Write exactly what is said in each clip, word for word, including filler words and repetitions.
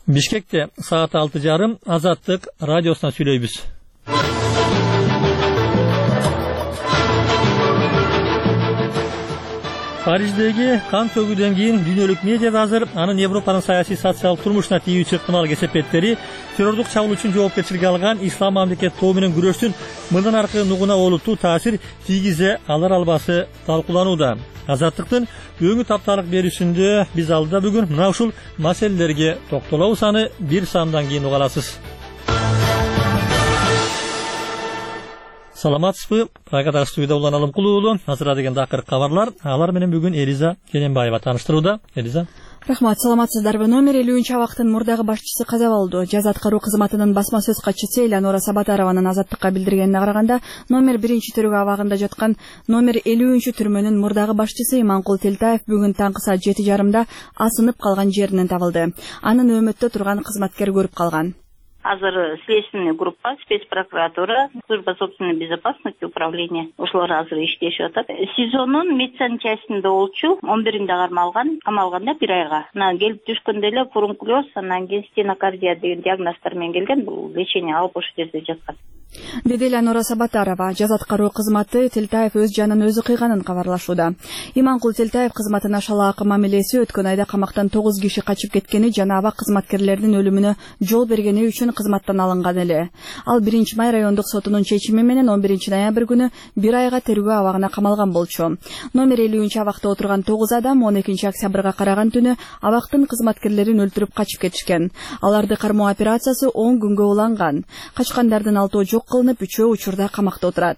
Бишкекте саат алты жарым Азаттык радиосуна сүйлөйбүз. Париждеги кан төгүүдөн кийин дүйнөлүк медиа азыр анын Европанын саясий социалдык турмушуна тийүүчү ыктымал кесепеттери террордук чабуул үчүн жоопкерчиликке алган Ислам мамлекет тобу менен күрөштүн мындан аркы нугуна олуттуу таасир тийгизе алар албасы талкууланууда. Азаттыктын бүгүнкү тапталык берүүсүндө биз алдыда бүгүн мына ушул маселелерге токтолобуз, аны бир саамдан кийин уга аласыз. Саламатсызбы? Райкадагы студияда Улан Алымкулуу, азыр деген дакыр кабарлар. Алар менен бүгүн Элиза Кененбаева тааныштырууда. Элиза. Рахмат, саламатсыздарбы. Номер элүүнчү абактын мурдагы башчысы каза болду. Жаз аткаруу кызматынын басма сөз катчысы Элеонора Сабатарованын Азаттыкка билдиргенине караганда, номер биринчи төрөгү абагында жаткан номер элүүнчү түрмөнүн мурдагы башчысы Иманкул Телтаев бүгүн таңкы саат жети жарымда асынып калган жеринен табылды. Анын өмөттө турган кызматкер көрүп калган. Азыр следственный группа, спецпрокуратура, служба собственной безопасности, управления ошолор азыр иштешип атат. СИЗОнун медсанчастинде болчу, он биринде кармалган, камалганда бир айга. Анан келип түшкөндө эле фурункулез, анан кийин стенокардия деген диагноздор менен келген, бул лечение алып ошол жерде жаткан. Деди Элеонора Сабатарова, жаз аткаруу кызматы Телтаев өз жанын өзү кыйганын кабарлашууда. Иманкул Телтаев кызматына шалаакы мамилеси өткөн айда камактан тогуз киши качып кеткени жана абак кызматкерлеринин өлүмүнө жол бергени үчүн кызматтан алынган эле. Ал биринчи май райондук сотунун чечими менен он биринчи ноябрь күнү бир айга тергөө абагына камалган болчу. Номер элүүнчү абакта отурган тогуз адам он экинчи октябрга караган түнү абактын кызматкерлерин өлтүрүп качып кетишкен. Аларды кармоо операциясы он күнгө уланган. Качкандардын алтоо жок кылынып, үчөө учурда камакта отурат.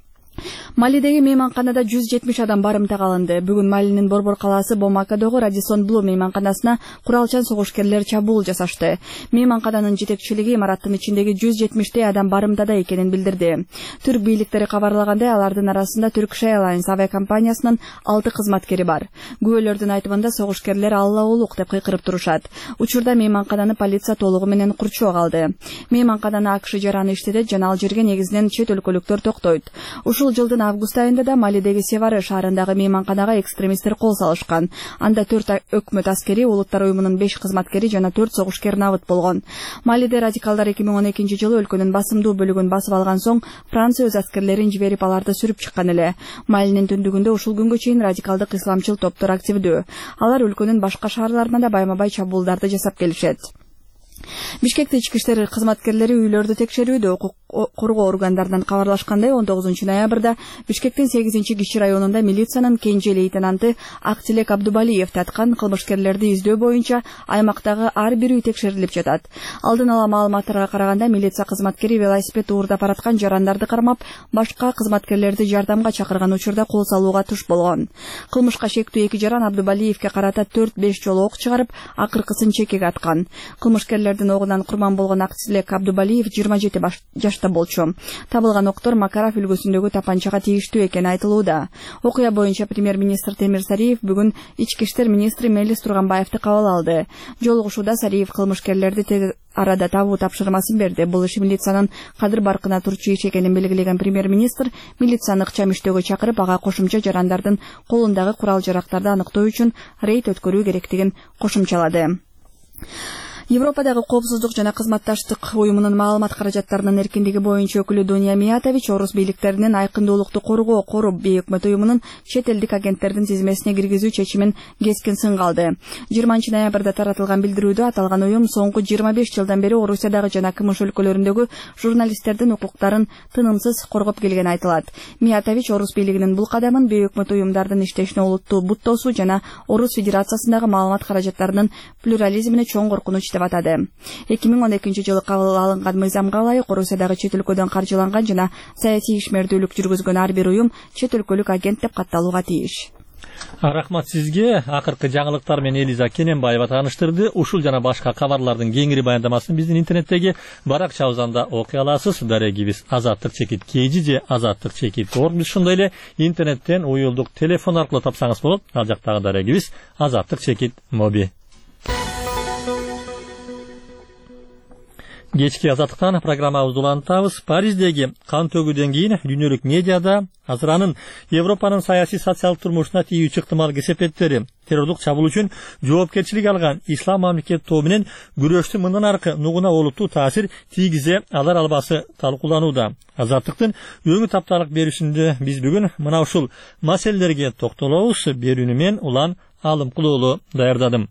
Малидеги мейманканада жүз жетимиш адам барымтага алынды. Бүгүн Малинин Борбор калаасы Бомакадогу Радисон Блу мейманканасына куралчан согушкерлер чабуул жасашты. Мейманкананын жетекчилиги имараттын ичиндеги жүз жетимиштей адам барымтада экенин билдирди. Түрк бийликтери кабарлагандай, алардын арасында Turkish Airlines авиакомпаниясынын алты кызматкери бар. Күбөлөрдүн айтымында согушкерлер Алла улук деп кыйкырып турушат. Учурда мейманкананы полиция толугу менен курчоого алды. Мейманкананы АКШ жараны иштетет жана ал жерге негизинен чет өлкөлүктөр токтойт. Ушул жылдын август айында да Малидеги Севары шаарындагы мейманканага экстремисттер кол салышкан. Анда төрт өкмөт аскери, улуттар уюмунун беш кызматкери жана төрт согушкер набыт болгон. Малиде радикалдар эки миң он экинчи жылы өлкөнүн басымдуу бөлүгүн басып алган соң Франция өз аскерлерин жиберип аларды сүрүп чыккан эле. Малинин түндүгүндө ушул күнгө чейин радикалдык исламчыл топтор активдүү. Алар өлкөнүн башка шаарларына да байма-бай чабуулдарды жасап келишет. Бишкекте ички иштер кызматкерлери үйлөрдү текшерүүдө. Укук коргоо органдарынан кабарлашкандай, он тогузунчу ноябрда Бишкектин сегизинчи киши районунда милициянын кенже лейтенанты Актилек Абдубалиев таткан кылмышкерлерди издөө боюнча аймактагы ар бир үй текшерилип жатат. Алдын ала маалыматтарга караганда, милиция кызматкери велосипед уурдап бараткан жарандарды кармап, башка кызматкерлерди жардамга чакырган учурда кол салууга туш болгон. Кылмышка шектүү эки жаран Абдубалиевке карата төрт беш жолу ок чыгарып, акыркысын чекеге аткан. Кылмышкерлердин огунан курман болгон Актилек Абдубалиев жыйырма жети жашта болчу. Табылган октор Макаров үлгүсүндөгү тапанчага тийиштүү экени айтылууда. Окуя боюнча премьер-министр Темир Сариев бүгүн ички иштер министри Мелис Турганбаевди кабыл алды. Жолугушууда Сариев кылмышкерлерди тез арада табуу тапшырмасын берди. Бул иш милициянын кадыр баркына турчу иш экенин белгилеген премьер-министр милицияны ыкчам иштөөгө чакырып, ага кошумча жарандардын колундагы курал-жарактарды аныктоо үчүн рейд өткөрүү керектигин кошумчалады. Европадагы коопсуздук жана кызматташтык уюмунун маалымат каражаттарынын эркиндиги боюнча өкүлү Дуня Миятович орус бийликтеринин айкындуулукту коргоо коруп бейөкмөт уюмунун чет элдик агенттердин тизмесине киргизүү чечимин кескин сынга алды. жыйырманчы ноябрда таратылган билдирүүдө аталган уюм соңку жыйырма беш жылдан бери Орусиядагы жана КМШ өлкөлөрүндөгү журналисттердин укуктарын тынымсыз коргоп келгени айтылат. Миятович орус бийлигинин бул кадамын бейөкмөт уюмдардын иштешине олуттуу буттоосу жана Орус Федерациясындагы маалымат каражаттарынын плюрализмине чоң коркунуч деп атады. эки миң он экинчи жылы кабыл алынган мыйзамга ылайык Орусиядагы чет өлкөдөн каржыланган жана саясий ишмердүүлүк жүргүзгөн ар бир уюм чет өлкөлүк агент деп катталууга тийиш. Рахмат сизге. Акыркы жаңылыктар менен Элиза Кененбаева тааныштырды. Ушул жана башка кабарлардын кеңири баяндамасын биздин интернеттеги баракчабызда окуй аласыз. Дарегибиз Азаттык чекит kg же Азаттык чекит org. Биз ошондой эле интернеттен уюлдук телефон аркылуу тапсаңыз болот. Ал жактагы дарегибиз Азаттык чекит моби. Кечки азаттыктан программабызды улантабыз. Париждеги кан төгүүдөн кийин дүйнөлүк медиада азыр анын Европанын саясий социалдык турмушуна тийүүчү ыктымал кесепеттери, террорлук чабуул үчүн жоопкерчилик алган ислам мамлекет тобу менен күрөштүн мындан аркы нугуна олуттуу таасир тийгизе алар албасы талкууланууда. Азаттыктын өңү тапталык берүүсүндө биз бүгүн мына ушул маселелерге токтолобуз. Берүүнү мен Улан Алымкулуулу даярдадым.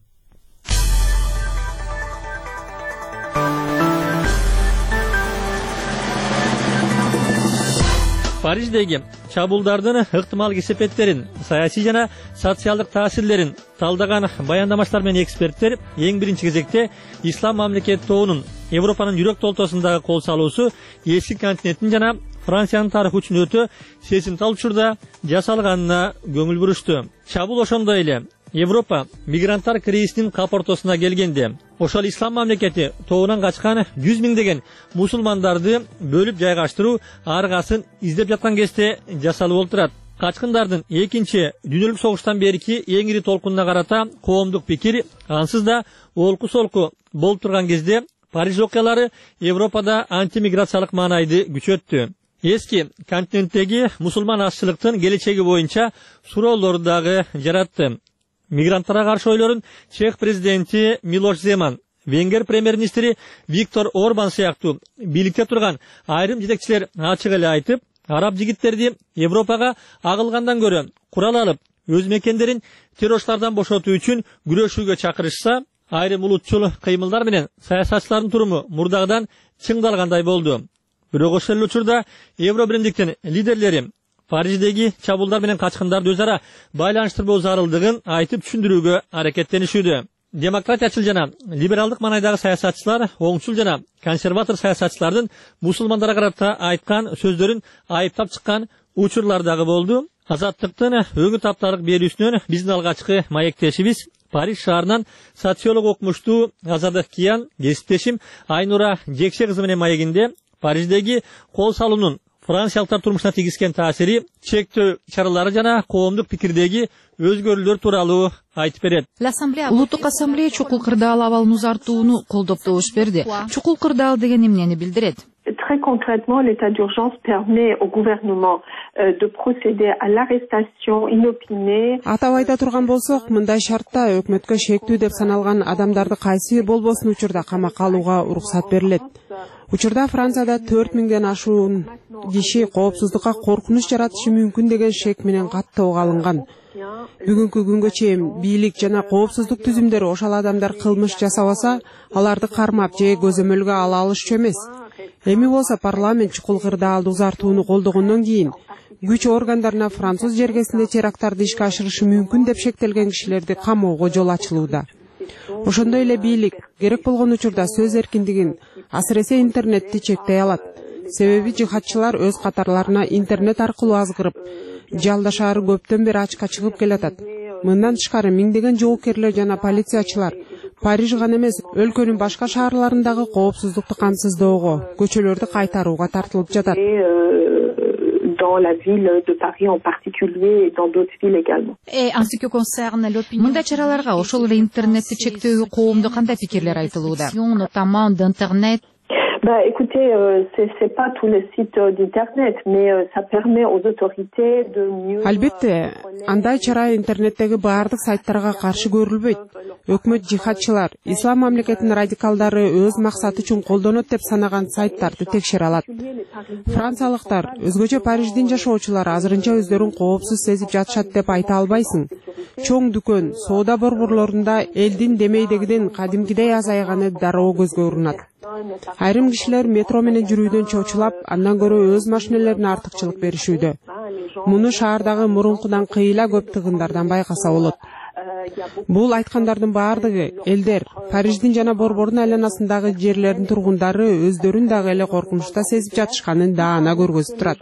Париждеги чабуулдардын ыктымал кесепеттерин, саясий жана социалдык таасирлерин талдаган баяндамачылар менен эксперттер эң биринчи кезекте ислам мамлекет тобунун Европанын жүрөк толтосундагы кол салуусу эски континенттин жана Франциянын тарыхы үчүн өтө сезимтал учурда жасалганына көңүл бурушту. Чабуул ошондой эле Европа мигранттар кризисинин кап ортосуна келгенде ошол ислам мамлекети тобунан качкан жүз миңдеген мусулмандарды бөлүп жайгаштыруу аргасын издеп жаткан кезде жасалып болуп турат. Качкындардын экинчи дүйнөлүк согуштан берки эң ири толкунуна карата коомдук пикир ансыз да олку-солку болуп турган кезде Париж окуялары Европада антимиграциялык маанайды күчөттү. Эски континенттеги мусулман азчылыктын келечеги боюнча суроолорду дагы жаратты. Мигранттарга каршы ойлорун Чех президенти Милош Земан, Венгер премьер-министри Виктор Орбан сыяктуу бийликте турган айрым жетекчилер ачык эле айтып, араб жигиттерди Европага агылгандан көрө курал алып, өз мекендерин террорчулардан бошотуу үчүн күрөшүүгө чакырышса, айрым улутчул кыймылдар менен саясатчылардын туруму мурдагыдан чыңдалгандай болду. Бирок ошол эле учурда Евро биримдиктин лидерлери Париждеги чабуулдар менен качкындарды өз ара байланыштырбоо зарылдыгын айтып түшүндүрүүгө аракеттенишүүдө. Демократиячыл жана либералдык маанайдагы саясатчылар, оңчул жана консерватор саясатчылардын мусулмандарга карата айткан сөздөрүн айыптап чыккан учурлар дагы болду. Азаттыктын өңү тапталык берүүсүнөн биздин алгачкы маектешибиз Париж шаарынан социолог окумуштуу Азадык Киян кесиптешим Айнура Жекше кызы менен маегинде Париждеги кол салуунун франциялыктар турмушуна тийгизген таасири, чектөө чаралары жана коомдук пикирдеги өзгөрүүлөр тууралуу айтып берет. Улуттук ассамблея чукул кырдаал абалын узартууну колдоп добуш берди. Чукул кырдаал деген эмнени билдирет? Très concrètement, l'état d'urgence permet au gouvernement euh, de procéder à l'arrestation inopinée. Атап айта турган болсок, мындай шартта өкмөткө шектүү деп саналган адамдарды кайсы болбосун учурда камакка алууга уруксат берилет. Учурда Францияда төрт миңден ашуун киши коопсуздукка коркунуч жаратышы мүмкүн деген шек менен каттоого алынган. Бүгүнкү күнгө чейин бийлик жана коопсуздук түзүмдөрү ошол адамдар кылмыш жасабаса, аларды кармап же көзөмөлгө ала алышчу эмес. Эми болсо парламент чукул кырдаалды узартууну колдогондон кийин күч органдарына француз жергесинде теракттарды ишке ашырышы мүмкүн деп шектелген кишилерди камоого жол ачылууда. Ошондой эле бийлик керек болгон учурда сөз эркиндигин, асыресе интернетти чектей алат. Себеби жихадчылар өз катарларына интернет аркылуу азгырып, жалдашаары көптөн бери ачка чыгып келатат. Мындан тышкары миңдеген жоопкерлер жана полициячылар Париж гана эмес, өлкөнүн башка шаарларындагы коопсуздукту камсыздоого, көчөлөрдү кайтарууга тартылып жатат. Dans la ville de Paris en particulier et dans d'autres villes également. Мындай чараларга ошол эле интернетти чектөөгө коомдо кандай пикирлер айтылууда? Notamment d'internet. Bah, écoutez, euh, c'est c'est pas tous les sites euh, d'internet, mais euh, ça permet aux autorités de mieux. Албетте, андай чара интернеттеги баардык сайттарга каршы көрүлбөйт. Өкмөт жихадчылар, ислам мамлекетинин радикалдары өз максаты үчүн колдонот деп санаган сайттарды текшере алат. Франциялыктар, өзгөчө Париждин жашоочулары азырынча өздөрүн коопсуз сезип жатышат деп айта албайсың. Чоң дүкөн, соода борборлорунда элдин демейдегиден кадимгидей азайганы дароо көзгө урунат. Айрым кишилер метро менен жүрүүдөн чочулап, андан көрө өз машинелерине артыкчылык беришүүдө. Муну шаардагы мурункудан кыйла көп тыгындардан байкаса болот. Бул айткандардын баардыгы элдер, Париждин жана борбордун айланасындагы жерлердин тургундары өздөрүн дагы эле коркунучта сезип жатышканын даана көргөзүп турат.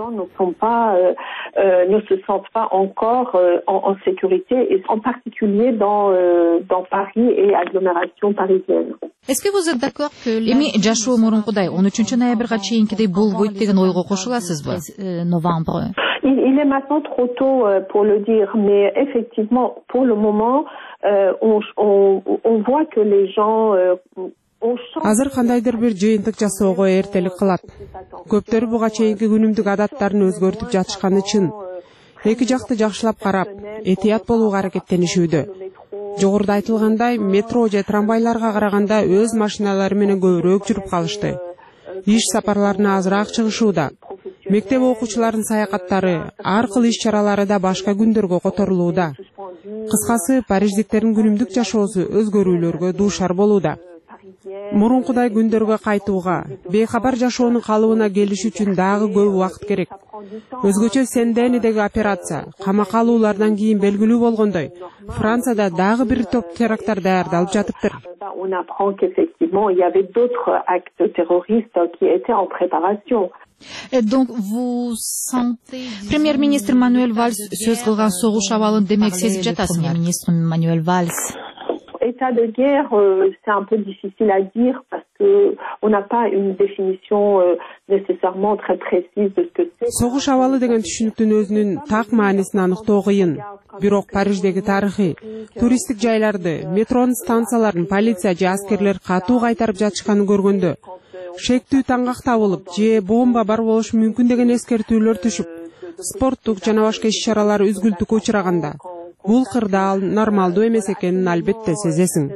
Ne se sentent pas encore euh, en, en sécurité, et en particulier dans, euh, dans Paris et agglomération parisienne. Est-ce que vous êtes d'accord que эми жашоо мурункудай он үчүнчү ноябрга чейинкидей болбойт деген ойго кошуласызбы? Новемbre. Il, il est maintenant trop tôt euh, pour le dire, mais effectivement, pour le moment, euh, on, on, on voit que les gens euh, Азыр кандайдыр бир жыйынтык жасоого эртелик кылат. Көптөрү буга чейинки күнүмдүк адаттарын өзгөртүп жатышканы чын. Эки жакты жакшылап карап, этият болууга аракеттенишүүдө. Жогоруда айтылгандай, метро же трамвайларга караганда өз машиналары менен көбүрөөк жүрүп калышты. Иш сапарларына азыраак чыгышууда. Мектеп окуучуларынын саякаттары, ар кыл иш-чаралары да башка күндөргө которулууда. Кыскасы, париждиктердин күнүмдүк жашоосу өзгөрүүлөргө дуушар болууда. Мурункудай күндөргө кайтууга, бейхабар жашоонун калыбына келиш үчүн дагы көп убакыт керек. Өзгөчө Сен-Денидеги операция камакка алуулардан кийин белгилүү болгондой, Францияда дагы бир топ теракттар даярдалып жатыптыр. On apprend qu'effectivement, il y avait d'autres actes terroristes qui étaient en préparation. Премьер-министр Мануэль Вальс сөз кылган согуш абалын демек сезип жатасыңар. Премьер-министр Мануэль Вальс. État de guerre, euh, c'est un peu difficile à dire parce que on n'a pas une définition euh, nécessairement très précise de ce que c'est. Согуш абалы деген түшүнүктүн өзүнүн так маанисин аныктоо кыйын. Бирок Париждеги тарыхый, туристтик жайларды, метронун станцияларын полиция же аскерлер катуу кайтарып жатышканын көргөндө, шектүү таңгак табылып же бомба бар болушу мүмкүн деген эскертүүлөр түшүп, спорттук жана башка иш-чаралар үзгүлтүккө учураганда, бул кырдаал нормалдуу эмес экенин албетте сезесиң.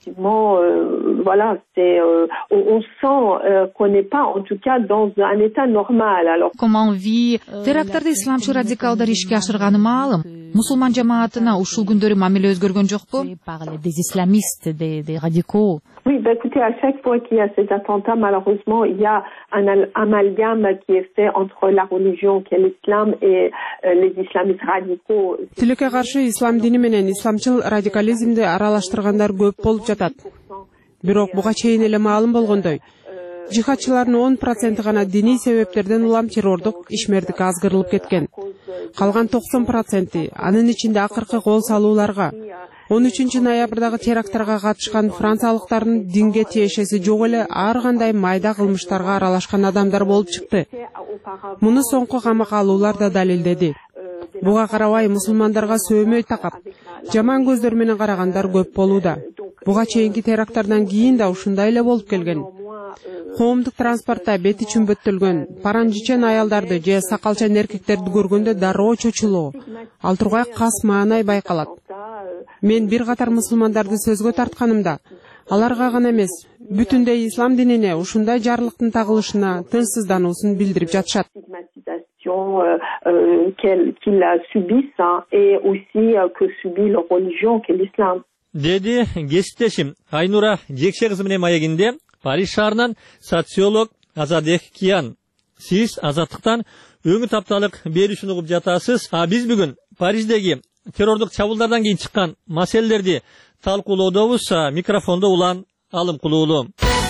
Voilà, c'est euh, on, on sent euh, qu'on n'est pas en tout cas dans un état normal. Alors comment vit теракттарды исламчыл радикалдар ишке ашырганы маалым. Мусулман жамаатына ушул күндөрү мамиле өзгөргөн жокпу? Des islamistes, des, des radicaux. Oui, bah écoutez, à chaque fois qu'il y a ces attentats, malheureusement, il y a un amalgame qui est fait entre la religion qui est l'islam et euh, les islamistes radicaux. Тилекке каршы ислам дини менен исламчыл радикализмди аралаштыргандар көп болуп жатат. Бирок буга чейин эле маалым болгондой, жихадчылардын он проценти гана диний себептерден улам террордук ишмердикке азгырылып кеткен. Калган токсон проценти анын ичинде акыркы кол салууларга, он үчүнчү ноябрдагы теракттарга катышкан франциялыктардын динге тиешеси жок эле ар кандай майда кылмыштарга аралашкан адамдар болуп чыкты. Муну соңку камакка алуулар да далилдеди. Буга карабай мусулмандарга сөөмөй такап, жаман көздөр менен карагандар көп болууда. Буга чейинки теракттардан кийин да ушундай эле болуп келген. Коомдук транспортто бети чүмбөттөлгөн, паранжичен аялдарды же сакалчан эркектерди көргөндө дароо чочулоо, ал тургай кас маанай байкалат. Мен бир катар мусулмандарды сөзгө тартканымда, аларга гана эмес, бүтүндөй ислам динине ушундай жарлыктын тагылышына тынчсыздануусун билдирип жатышат. Euh, euh, qu'ils qu subissent hein, et aussi euh, que subit leur religion, qui est l'islam. Dedi кесиптешим Айнура Жекше кызы менен маегинде Париж шаарынан социолог Азадек Киян. Сиз азаттыктан өңү тапталык беришин угуп жатасыз. А биз бүгүн Париждеги террордук чабуулдардан кийин чыккан маселелерди талкуулоодобуз. Микрофондо улан Алым Кулуулу.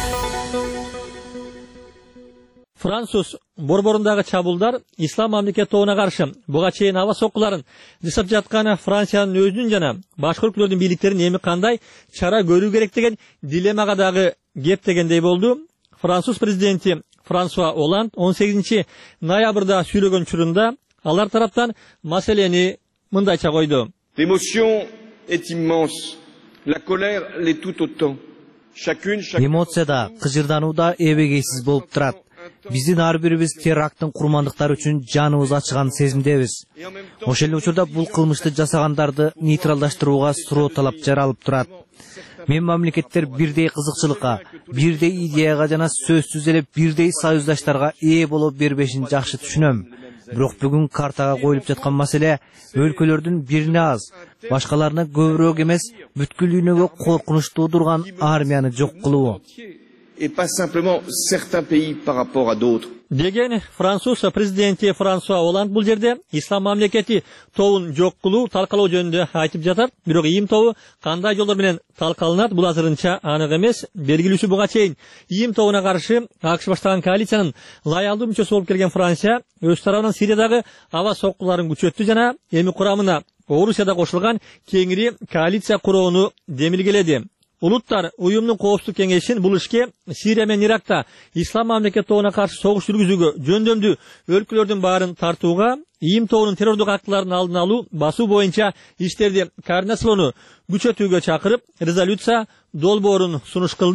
Француз борборундагы чабуулдар ислам мамлекет тобуна каршы буга чейин аба соккуларын жасап жаткан Франциянын өзүнүн жана башка өлкөлөрдүн бийликтеринин эми кандай чара көрүү керек деген дилеммага дагы кеп дегендей болду. Француз президенти Франсуа Оланд он сегизинчи ноябрда сүйлөгөн учурунда алар тараптан маселени мындайча койду. L'émotion est immense. La colère l'est tout autant. Chacune, chacune. Эмоцияда, кыжырданууда эбегейсиз болуп турат. Биздин ар бирибиз теракттын курмандыктары үчүн жаныбыз ачыган сезимдебиз. Ошол эле учурда бул кылмышты жасагандарды нейтралдаштырууга суроо талап жаралып турат. Мен мамлекеттер бирдей кызыкчылыкка, бирдей идеяга жана сөзсүз эле бирдей союздаштарга ээ боло бербешин жакшы түшүнөм. Бирок бүгүн картага коюлуп жаткан маселе өлкөлөрдүн бирине аз, башкаларына көбүрөөк эмес, бүткүлүүнөгө коркунуч туудурган армияны жок кылуу. Et pas simplement certains pays par rapport à d'autres. Деген Француз президенти Франсуа Оланд бул жерде ислам мамлекети тобун жок кылуу талкалоо жөнүндө айтып жатат. Бирок ийим тобу кандай жолдор менен талкаланат бул азырынча анык эмес. Белгилүүсү буга чейин ийим тобуна каршы АКШ баштаган коалициянын лоялдуу мүчөсү болуп келген Франция өз тарабынан Сириядагы аба соккуларын күчөттү жана эми курамына Орусия да кошулган кеңири коалиция курууну демилгеледи. Улуттар уюмдун коопсуздук кеңешин бул ишке Сирия менен Иракта ислам мамлекет тобуна каршы согуш жүргүзүүгө жөндөмдүү өлкөлөрдүн баарын тартууга, ийим тобунун террордук актыларын алдын алуу, басуу боюнча иштерди координациялоону күчөтүүгө чакырып, резолюция долбоорун сунуш кылды.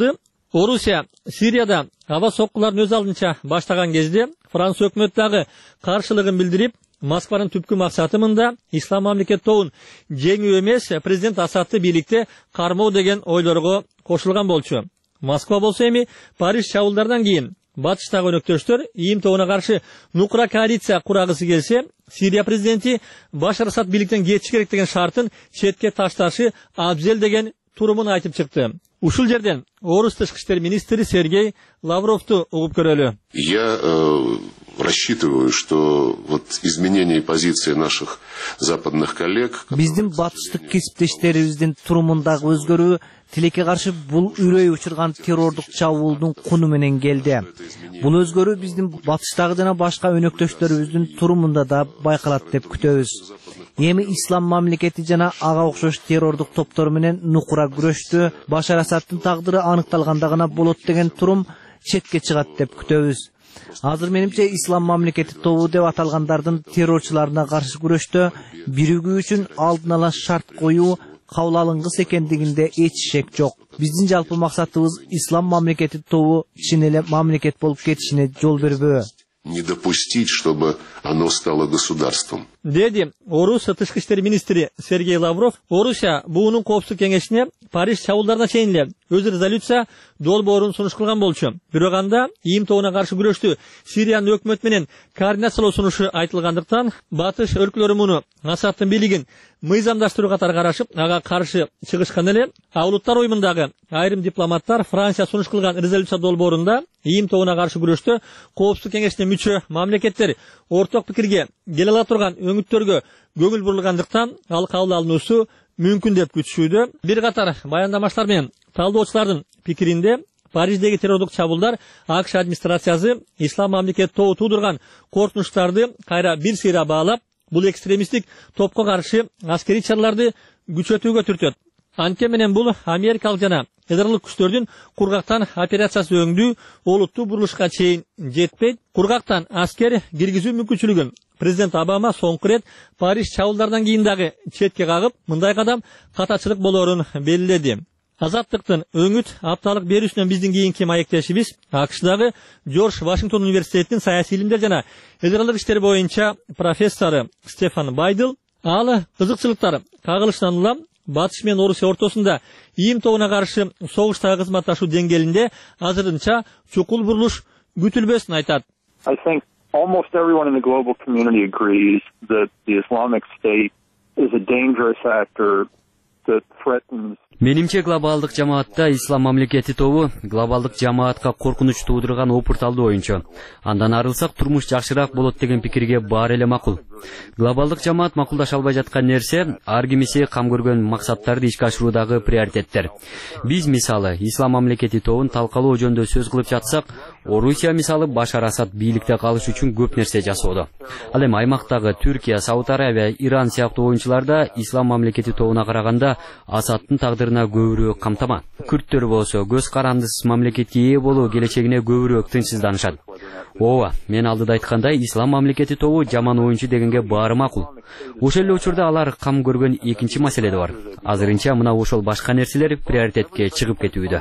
Орусия Сирияда аба соккуларын өз алдынча баштаган кезде Франция өкмөтү дагы каршылыгын билдирип, Москванын түпкү максаты мында ислам мамлекет тобун жеңүү эмес, президент Асадты бийликте кармоо деген ойлорго кошулган болчу. Москва болсо эми Париж чабуулдардан кийин батыштагы өнөктөштөр ИИМ тобуна каршы нукура коалиция курагысы келсе, Сирия президенти Башар Асад бийликтен кетиши керек деген шартын четке ташташы абзел деген турумун айтып чыкты. Ушул жерден орус тышкы иштер министри Сергей Лавровду угуп көрөлү. Я э, рассчитываю, что вот изменение позиции наших западных коллег. Биздин батыштык кесиптештерибиздин турумундагы өзгөрүү тилекке каршы бул үрөй учурган террордук чабуулдун куну менен келди. Бул өзгөрүү биздин батыштагы жана башка өнөктөштөрүбүздүн турумунда да байкалат деп күтөбүз. Эми ислам мамлекети жана ага окшош террордук топтору менен нукура күрөштү, Башар Асадтын тагдыры аныкталганда гана болот деген турум четке чыгат деп күтөбүз. Азыр менимче ислам мамлекети тобу деп аталгандардын террорчуларына каршы күрөштө биригүү үчүн алдын ала шарт коюу кабыл алынгыс экендигинде эч шек жок. Биздин жалпы максатыбыз ислам мамлекети тобу чын эле мамлекет болуп кетишине жол бербөө. Не допустить, чтобы оно стало государством. Деди орус тышкы иштер министри Сергей Лавров, Орусия буунун коопсуздук кеңешине Париж чабуулдарына чейин эле өз резолюция долбоорун сунуш кылган болчу. Бирок анда ИИМ тобуна каршы күрөштү Сириянын өкмөтү менен координациялоо сунушу айтылгандыктан батыш өлкөлөрү муну Асадтын бийлигин мыйзамдаштыруу катары карашып, ага каршы чыгышкан эле. А улуттар уюмундагы айрым дипломаттар Франция сунуш кылган резолюция долбоорунда ИИМ тобуна каршы күрөштө коопсуздук кеңешине мүчө мамлекеттер орток пикирге келе ала турган өңүттөргө көңүл бурулгандыктан ал кабыл алынуусу мүмкүн деп күтүшүүдө. Бир катар баяндамачылар менен талдоочулардын пикиринде Париждеги террордук чабуулдар АКШ администрациясы ислам мамлекет тобу туудурган коркунучтарды кайра бир сыйра баалап, бул экстремисттик топко каршы аскерий чараларды күчөтүүгө түртөт. Анткени менен бул америкалык жана ядеролук күчтөрдүн кургактан операциясы өңдүү олуттуу бурулушка чейин жетпейт. Кургактан аскер киргизүү мүмкүнчүлүгүн президент Обама соңку рет Париж чабуулдардан кийин дагы четке кагып, мындай кадам катачылык болоорун белгиледи. Азаттыктын өңүт апталык берүүсүнөн биздин кийинки маектешибиз АКШдагы Джордж Вашингтон университетинин саясий илимдер жана ядеролук иштер боюнча профессору Стефан Байдл, ал кызыкчылыктар кагылышынан улам Батыш менен Орусия ортосунда ИИМ тобуна каршы согуштагы кызматташуу деңгээлинде азырынча чукул бурулуш күтүлбөсүн айтат. I think almost everyone in the global community agrees that the Islamic State is a dangerous actor that threatens. Менимче глобалдык жамаатта ислам мамлекети тобу глобалдык жамаатка коркунуч туудурган опурталды оюнчу. Андан арылсак турмуш жакшыраак болот деген пикирге баар эле макул. Глобалдык жамаат макулдаша албай жаткан нерсе ар кимиси кам көргөн максаттарды ишке ашыруудагы приоритеттер. Биз мисалы ислам мамлекети тобун талкалоо жөнүндө сөз кылып жатсак, Орусия мисалы Башар Асад бийликте калыш үчүн көп нерсе жасоодо. Ал эми аймактагы Түркия, Сауд Арабия, Иран сыяктуу оюнчуларда ислам мамлекети тобуна караганда Асадтын тагдырына көбүрөөк камтама. Күрттөр болсо көз карандысыз мамлекетке ээ болуу келечегине көбүрөөк тынчсызданышат. Ооба, мен алдыда айткандай ислам мамлекети тобу жаман оюнчу дегенге баары макул. Ошол эле учурда алар кам көргөн экинчи маселе да бар. Азырынча мына ошол башка нерселер приоритетке чыгып кетүүдө.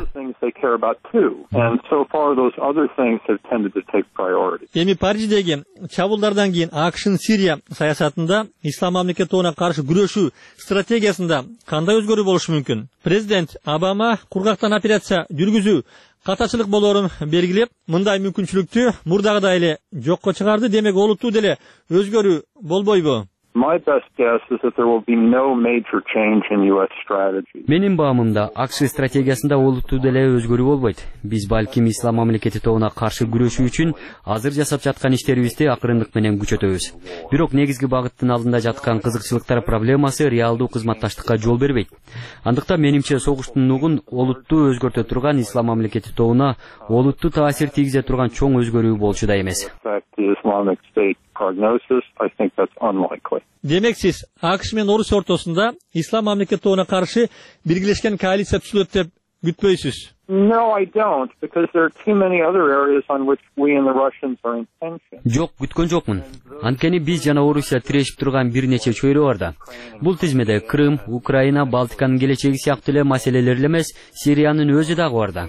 Эми Париждеги чабуулдардан кийин АКШнын Сирия саясатында ислам мамлекет тобуна каршы күрөшүү стратегиясында кандай өзгөрүү болушу мүмкүн? Президент Обама кургактан операция жүргүзүү катачылык болоорун белгилеп, мындай мүмкүнчүлүктү мурдагыдай эле жокко чыгарды. Демек олуттуу деле өзгөрүү болбойбу? My best guess is that there will be no major change in U S strategy. Менин баамымда АКШ стратегиясында олуттуу деле өзгөрүү болбойт. Биз балким ислам мамлекети тобуна каршы күрөшүү үчүн азыр жасап жаткан иштерибизди акырындык менен күчөтөбүз. Бирок негизги багыттын алдында жаткан кызыкчылыктар проблемасы реалдуу кызматташтыкка жол бербейт. Андыктан менимче согуштун нугун олуттуу өзгөртө турган ислам мамлекети тобуна олуттуу таасир тийгизе турган чоң өзгөрүү болчу да эмес. Prognosis, I think that's unlikely. Демек сиз АКШ менен Орусия ортосунда ислам мамлекет тобуна каршы биргелешкен коалиция түзүлөт деп күтпөйсүз? No, I don't, because there are too many other areas on which we and the Russians are in tension. Жок, күткөн жокмун. Анткени биз жана Орусия тирешип турган бир нече чөйрө бар да. Бул тизмеде Крым, Украина, Балтиканын келечеги сыяктуу эле маселелер эле эмес, Сириянын өзү дагы бар да.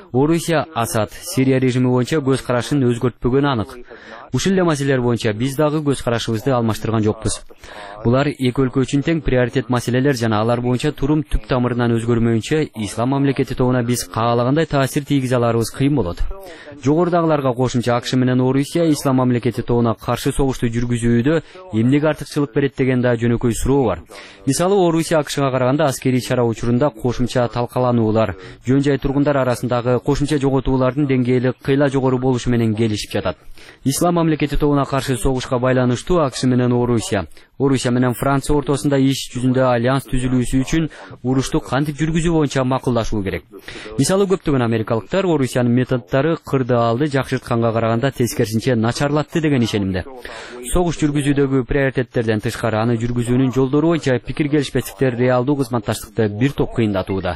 Орусия Асад Сирия режими боюнча көз карашын өзгөртпөгөнү анык. Ушул эле маселелер боюнча биз дагы көз карашыбызды алмаштырган жокпуз. Булар эки өлкө үчүн тең приоритет маселелер жана алар боюнча турум түп тамырынан өзгөрмөйүнчө ислам мамлекети тобуна биз каалагандай таасир тийгизе аларыбыз кыйын болот. Жогорудагыларга кошумча АКШ менен Орусия ислам мамлекети тобуна каршы согушту жүргүзүүдө эмнеге артыкчылык берет деген да жөнөкөй суроо бар. Мисалы Орусия АКШга караганда аскерий чара учурунда кошумча талкалануулар, жөн жай тургундар арасындагы кошумча жоготуулардын деңгээли кыйла жогору болушу менен келишип жатат. Ислам мамлекети тобуна каршы согушка байланыштуу АКШ менен Орусия, Орусия менен Франция ортосунда иш жүзүндө альянс түзүлүүсү үчүн урушту кантип жүргүзүү боюнча макулдашуу керек. Мисалы көптөгөн америкалыктар Орусиянын методдору кырдаалды жакшыртканга караганда тескерисинче начарлатты деген ишенимде. Согуш жүргүзүүдөгү приоритеттерден тышкары аны жүргүзүүнүн жолдору боюнча пикир келишпестиктер реалдуу кызматташтыкты бир топ кыйындатууда.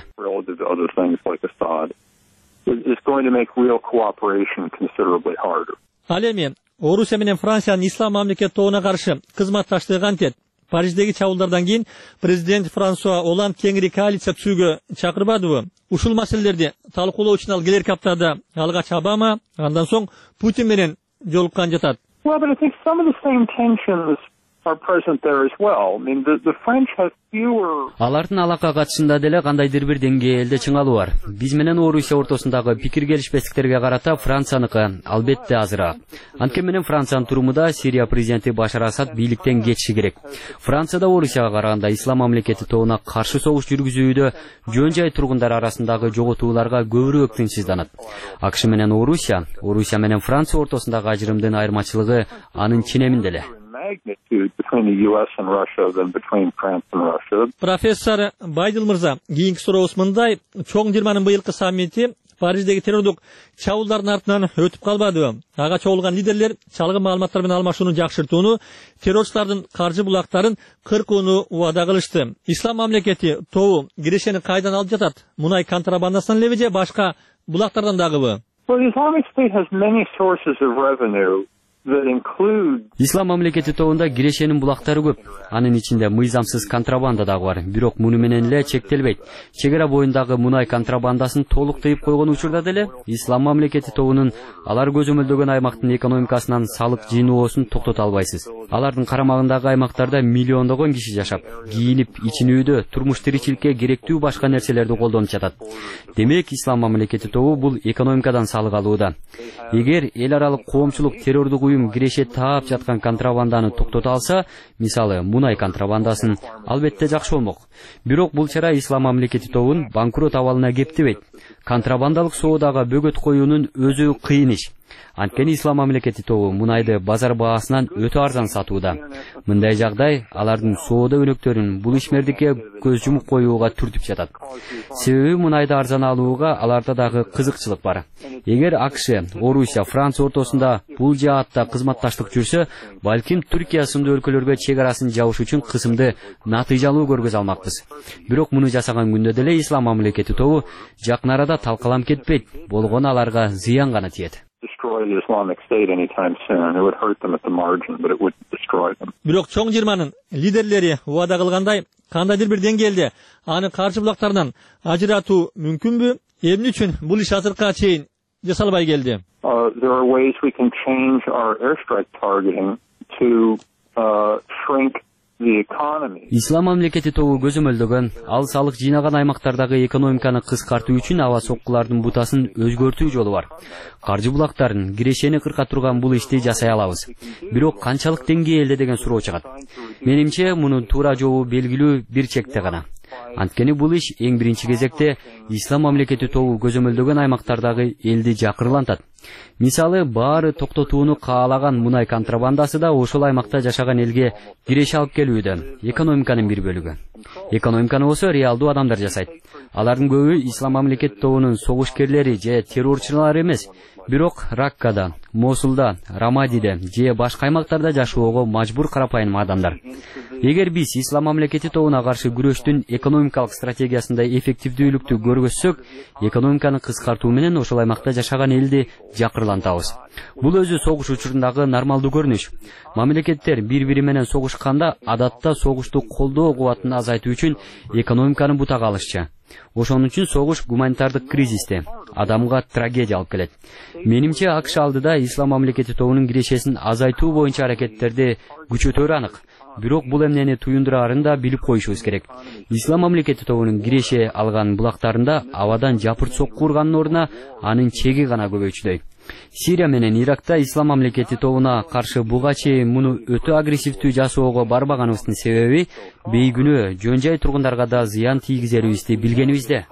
Ал эми Орусия менен Франциянын ислам мамлекет тобуна каршы кызматташтыгы кантет? Париждеги чабуулдардан кийин президент Франсуа Оланд кеңири коалиция түзүүгө чакырбадыбы? Ушул маселелерди талкуулоо үчүн ал келерки аптада алгач Обама, андан соң Путин менен жолуккан жатат. Well, but I think some of the same tensions are present there as well. I mean, the, the French have fewer... Алардын алака катышында деле кандайдыр бир деңгээлде чыңалуу бар. Биз менен Орусия ортосундагы пикир келишпестиктерге карата Францияныкы албетте азыраак. Анткени менен Франциянын турумунда Сирия президенти Башар Асад бийликтен кетиши керек. Францияда Орусияга караганда ислам мамлекети тобуна каршы согуш жүргүзүүдө жөн жай тургундар арасындагы жоготууларга көбүрөөк тынчсызданат. АКШ менен Орусия, Орусия менен Франция ортосундагы ажырымдын айырмачылыгы анын ченеминде эле. Профессор Байдыл мырза, кийинки сурообуз мындай: чоң жыйырманын быйылкы саммити Париждеги террордук чабуулдардын артынан өтүп калбадыбы? Ага чогулган лидерлер чалгын маалыматтар менен алмашууну жакшыртууну, террорчулардын каржы булактарын кыркууну убада кылышты. Ислам мамлекети тобу кирешени кайдан алып жатат? Мунай контрабандасынан элеби же башка булактардан дагыбы? Well, the Islamic State has many sources of revenue. Ислам мамлекети тобунда кирешенин булактары көп. Анын ичинде мыйзамсыз контрабанда дагы бар. Бирок муну менен эле чектелбейт. Чегара боюндагы мунай контрабандасын толук тыйып койгон учурда деле Ислам мамлекети тобунун алар көзөмөлдөгөн аймактын экономикасынан салык жыйноосун токтото албайсыз. Алардын карамагындагы аймактарда миллиондогон киши жашап, кийинип, ичинүүдө, турмуш тиричиликке керектүү башка нерселерди колдонуп жатат. Демек, Ислам мамлекети тобу бул экономикадан салык алууда. Эгер эл аралык коомчулук террордук уюм киреше таап жаткан контрабанданы токтото алса, мисалы мунай контрабандасын, албетте жакшы болмок. Бирок бул чара Ислам мамлекети тобун банкрот абалына кептебейт. Контрабандалык соодага бөгөт коюунун өзү кыйын иш. Анткени Ислам мамлекети тобу мунайды базар баасынан өтө арзан сатууда. Мындай жагдай алардын соода өнөктөрүн бул ишмердикке көз жумуп коюуга түртүп жатат. Себеби мунайды арзан алууга аларда дагы кызыкчылык бар. Эгер АКШ, Орусия, Франция ортосунда бул жаатта кызматташтык жүрсө, балким Түркия сындуу өлкөлөргө чек арасын жабыш үчүн кысымды натыйжалуу көргөзө алмакпыз. Бирок муну жасаган күндө деле Ислам мамлекети тобу жакын арада талкаланып кетпейт, болгону аларга зыян гана тиет. Бирок чоң жыйырманын лидерлери убада кылгандай, кандайдыр бир деңгээлде аны каржы булактарынан ажыратуу мүмкүнбү? Эмне үчүн бул иш азыркыга чейин жасалбай келди? There are ways we can change our airstrike targeting to uh, shrink the economy. Ислам мамлекети тобу көзөмөлдөгөн ал салык жыйнаган аймактардагы экономиканы кыскартуу үчүн аба соккулардын бутасын өзгөртүү жолу бар. Каржы булактарын кирешени кырка турган бул ишти жасай алабыз. Бирок канчалык деңгээлде деген суроо чыгат. Менимче мунун туура жообу белгилүү бир чекте гана. Анткени бул иш эң биринчи кезекте Ислам мамлекети тобу көзөмөлдөгөн аймактардагы элди жакырлантат. Мисалы, баары токтотууну каалаган мунай контрабандасы да ошол аймакта жашаган элге киреше алып келүүдө, экономиканын бир бөлүгү. Экономиканы болсо реалдуу адамдар жасайт. Алардын көбү Ислам мамлекети тобунун согушкерлери же террорчулар эмес, бирок Раккада, Мосулда, Рамадиде же башка аймактарда жашоого мажбур карапайым адамдар. Эгер биз Ислам мамлекети тобуна каршы күрөштүн экономикалык стратегиясында эффективдүүлүктү көргөзсөк, экономиканы кыскартуу менен ошол аймакта жашаган элди жакырлантабыз. Бул өзү согуш учурундагы нормалдуу көрүнүш. Мамлекеттер бири-бири менен согушканда адатта согушту колдоо кубатын азайтуу үчүн экономиканы бутага алышчу. Ошон үчүн согуш гуманитардык кризисте, адамга трагедия алып келет. Менимче АКШ алдыда Ислам мамлекети тобунун кирешесин азайтуу боюнча аракеттерди күчөтөрү анык. Бирок бул эмнени туюндураарын да билип коюшубуз керек. Ислам мамлекети тобунун киреше алган булактарында абадан жапырт сокку ургандын ордуна анын чеги гана көбөйчүдөй. Сирия менен Иракта Ислам мамлекети тобуна каршы буга чейин муну өтө агрессивдүү жасоого барбаганыбыздын себеби бейгүнөө жөн жай тургундарга да зыян тийгизерибизди билгенибизде.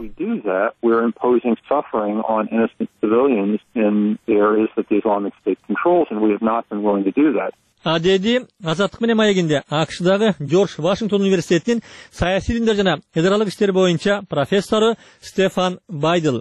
Деди Азаттык менен маегинде АКШдагы Джордж Вашингтон университетинин саясий илимдер жана эдералык иштер боюнча профессору Стефан Байдл.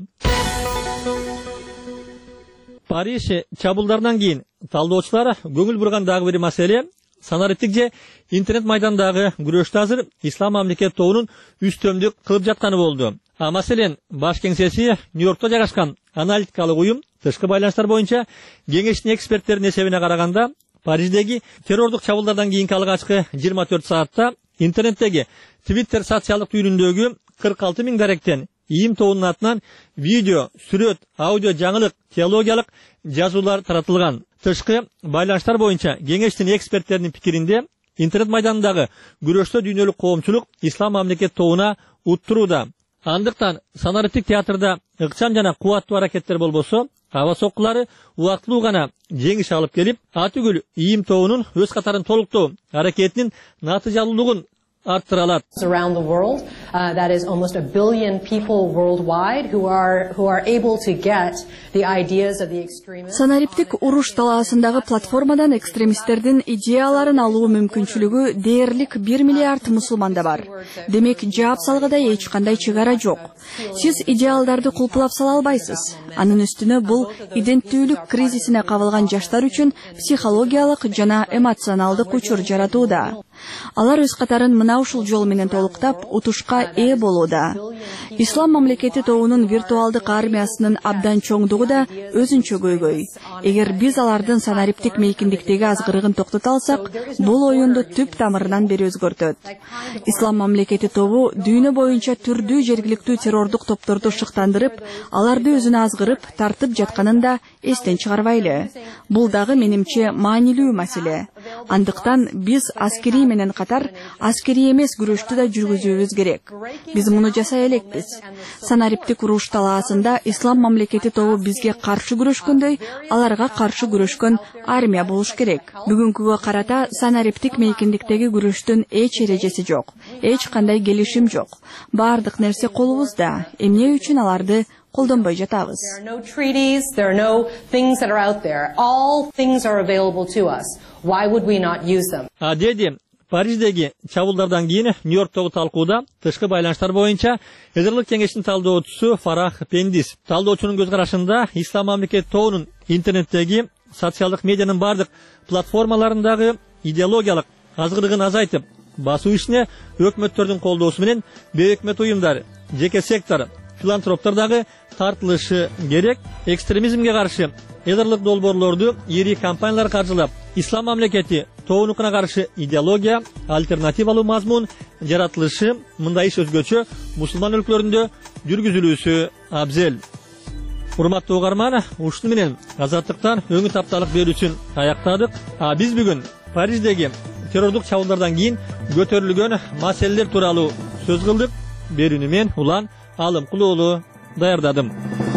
Париж чабуулдарынан кийин талдоочулар көңүл бурган дагы бир маселе санариптик же интернет майдандагы күрөштө азыр Ислам мамлекети тобунун үстөмдүк кылып жатканы болду. А маселен баш кеңсеси Нью-Йоркто жайгашкан аналитикалык уюм тышкы байланыштар боюнча кеңештин эксперттеринин эсебине караганда Париждеги террордук чабуулдардан кийинки алгачкы жыйырма төрт саатта интернеттеги Twitter социалдык түйүнүндөгү кырк алты миң даректен ИИМ тобунун атынан видео, сүрөт, аудио жаңылык, теологиялык жазуулар таратылган. Тышкы байланыштар боюнча кеңештин эксперттеринин пикиринде интернет майданындагы күрөштө дүйнөлүк коомчулук Ислам мамлекети тобуна уттурууда. Андыктан санариптик театрда ыкчам жана кубаттуу аракеттер болбосо, аба соккулары убактылуу гана жеңиш алып келип, атүгүл ИИМ тобунун өз катарын толуктоо аракетинин натыйжалуулугун арттыра алат. Around the world, uh, that is almost a billion people worldwide who are who are able to get the ideas of the extremists. Санариптик уруш талаасындагы платформадан экстремисттердин идеяларын алуу мүмкүнчүлүгү дээрлик бир миллиард мусулманда бар. Демек, жаап салгыда эч кандай чыгара жок. Сиз идеалдарды кулпулап сала албайсыз. Анын үстүнө бул иденттүүлүк кризисине кабылган жаштар үчүн психологиялык жана эмоционалдык учур жаратууда. Алар өз катарын мына ушул жол менен толуктап, утушка ээ болууда. Ислам мамлекети тобунун виртуалдык армиясынын абдан чоңдугу да өзүнчө көйгөй. Эгер биз алардын санариптик мейкиндиктеги азгырыгын токтото алсак, бул оюнду түп тамырынан бери өзгөртөт. Ислам мамлекети тобу дүйнө боюнча түрдүү жергиликтүү террордук топторду шыктандырып, аларды өзүнө азгырып, тартып жатканын да эстен чыгарбайлы. Бул дагы менимче маанилүү маселе. Андыктан биз аскерий менен катар аскерий эмес күрөштү да жүргүзүүбүз керек. Биз муну жасай элекпиз. Санариптик уруш талаасында Ислам мамлекети тобу бизге каршы күрөшкөндөй, аларга каршы күрөшкөн армия болуш керек. Бүгүнкүгө карата санариптик мейкиндиктеги күрөштүн эч эрежеси жок. Эч кандай келишим жок. Бардык нерсе колубузда. Эмне үчүн аларды колдонбой жатабыз? There are no treaties, there are no things that are out there. All things are available to us. Why would we not use them? А деди Париждеги чабуулдардан кийин Нью-Йорктогу талкууда тышкы байланыштар боюнча эдерлик кеңештин талдоочусу Фарах Пендис. Талдоочунун көз карашында Ислам мамлекети тобунун интернеттеги социалдык медианын бардык платформаларындагы идеологиялык азгырыгын азайтып, басуу ишине өкмөттөрдүн колдоосу менен бейөкмөт уюмдар, жеке сектор, филантроптор дагы тартылышы керек. Экстремизмге каршы эдерлик долбоорлорду ири компаниялар каржылап, Ислам мамлекети тобунукуна каршы идеология, альтернативалуу мазмун жаратылышы мындай иш өзгөчө мусулман өлкөлөрүндө жүргүзүлүүсү абзел. Урматтуу угарман, ушуну менен Азаттыктан өңү тапталык берүүсүн аяктадык. А биз бүгүн Париждеги террордук чабуулдардан кийин көтөрүлгөн маселелер тууралуу сөз кылдык. Берүүнү мен Улан Алымкул уулу даярдадым.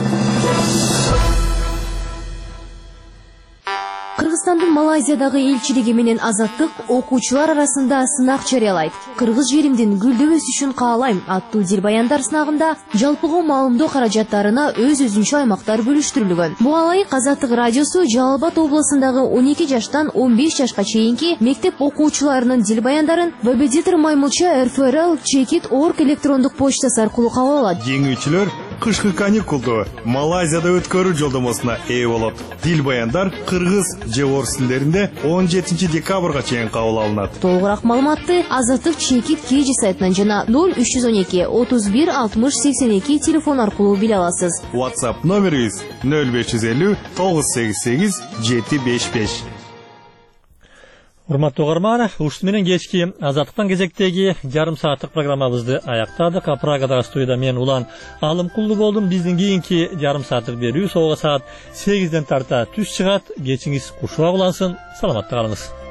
Кыргызстандын Малайзиядагы элчилиги менен Азаттык окуучулар арасында сынак жарыялайт. Кыргыз жеримдин гүлдөп өсүшүн каалайм аттуу дилбаяндар сынагында жалпыга маалымдоо каражаттарына өз өзүнчө аймактар бөлүштүрүлгөн. Буга ылайык Азаттык радиосу Жалал Абад областындагы он эки жаштан он беш жашка чейинки мектеп окуучуларынын дилбаяндарын Вебедитор Маймылча эр эф эр эл чекит точка орг электрондук почтасы аркылуу кабыл алат. Жеңүүчүлөр кышкы каникулду Малайзияда өткөрүү жолдомосуна ээ болот. Дил баяндар кыргыз же орус тилдеринде он жетинчи декабрга чейин кабыл алынат. Толугураак маалыматты Азаттык чекит кж сайтынан жана ноль үч жүз он эки отуз бир алтымыш сексен эки телефон аркылуу биле аласыз. WhatsApp номерибиз ноль беш жүз элүү тогуз сегиз сегиз жети беш беш. Урматтуу угарман, ушуну менен кечки Азаттыктан кезектеги жарым сааттык программабызды аяктадык. Прагадагы студияда мен Улан Алымкулду болдум. Биздин кийинки жарым сааттык берүү согуга саат сегизден тарта түш чыгат. Кечиңиз кушуак улансын. Саламатта калыңыз.